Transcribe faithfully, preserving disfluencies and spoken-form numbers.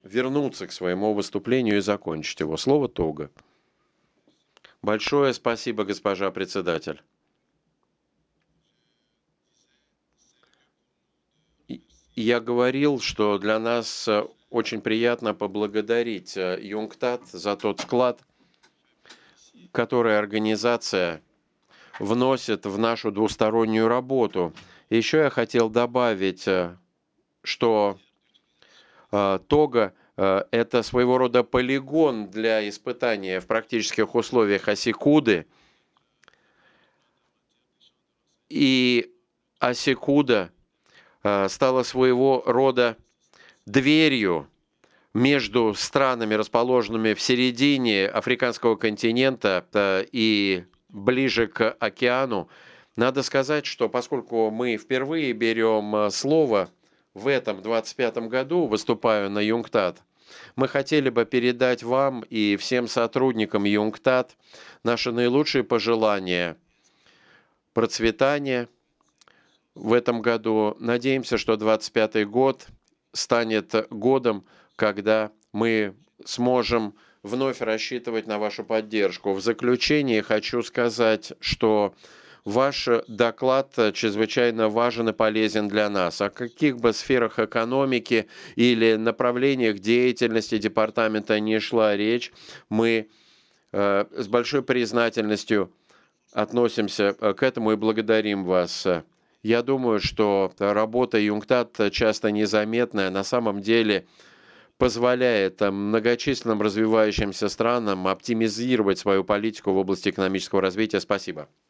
вернуться к своему выступлению и закончить его. Слово Тога. Большое спасибо, госпожа председатель. И- Я говорил, что для нас э, очень приятно поблагодарить э, ЮНКТАД за тот вклад, который организация вносит в нашу двустороннюю работу. Еще я хотел добавить, э, что э, Тога э, это своего рода полигон для испытания в практических условиях Асикуды. И Асикуда э, стала своего рода дверью между странами, расположенными в середине африканского континента э, и ближе к океану. Надо сказать, что поскольку мы впервые берем э, слово в этом двадцать пятом году, выступаю на ЮНКТАД, мы хотели бы передать вам и всем сотрудникам ЮНКТАД наши наилучшие пожелания процветания в этом году. Надеемся, что двадцать пятый год станет годом, когда мы сможем вновь рассчитывать на вашу поддержку. В заключение хочу сказать, что ваш доклад чрезвычайно важен и полезен для нас. О каких бы сферах экономики или направлениях деятельности департамента не шла речь, мы э, с большой признательностью относимся к этому и благодарим вас. Я думаю, что работа ЮНКТАД часто незаметная, на самом деле позволяет многочисленным развивающимся странам оптимизировать свою политику в области экономического развития. Спасибо.